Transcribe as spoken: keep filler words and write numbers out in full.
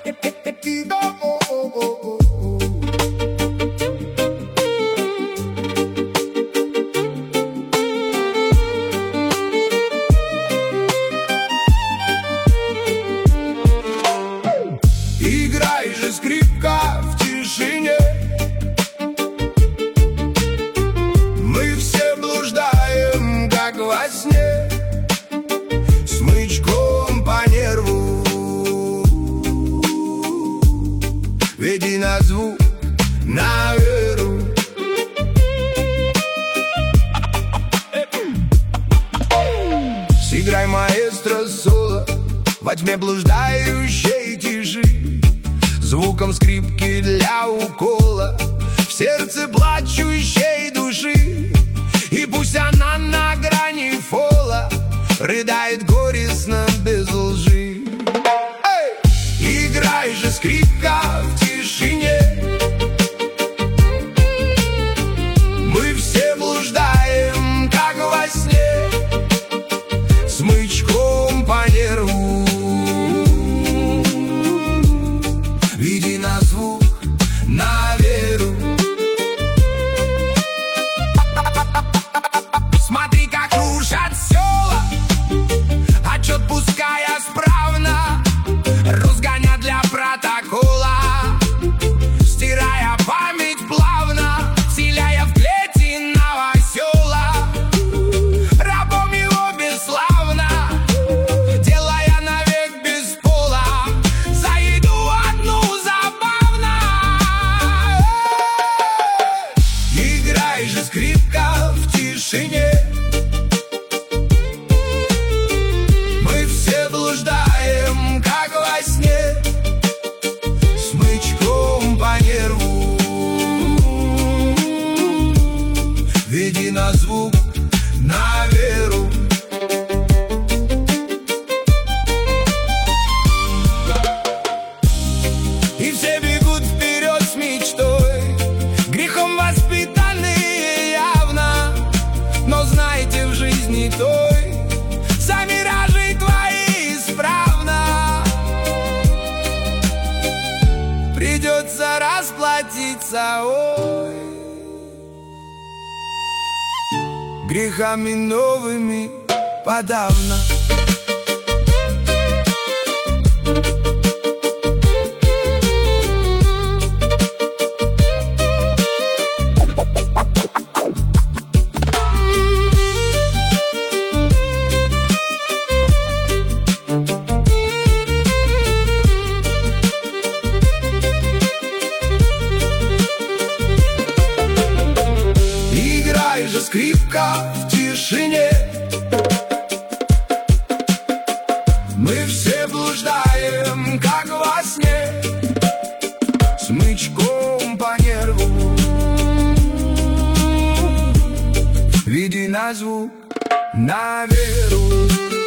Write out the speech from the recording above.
Играй же, скрипка, в тишине. Мы все блуждаем, как во сне, смычком по нерву. Веди на звук, на веру. Сыграй, маэстро, соло во тьме блуждающей тиши, звуком скрипки для укола в сердце плачущей души. И пусть она на грани фола рыдает горестно без лжи. Эй! Играй же, скрипка, в тишине. Мы все блуждаем, как во сне, смычком по нерву. Веди на звук, на веру. Смотри, как рушат села, отчет пуская справно, разгонять для протокола, стирая память плавно, вселяя в клети новосела, рабом его бесславно, делая навек без пола, за еду одну забавно. Играй же, скрипка, в тишине. Мы все блуждаем, как во сне, смычком по нерву. Веди на звук, на веру. И все бегут вперед с мечтой, грехом воспитанные явно. Но знайте, в жизни той за миражи твои исправно придется расплатиться, ой, грехами новыми подавно. Играй же, скрипка, в тишине. Мы все блуждаем, как во сне, смычком по нерву. Веди на звук, на веру.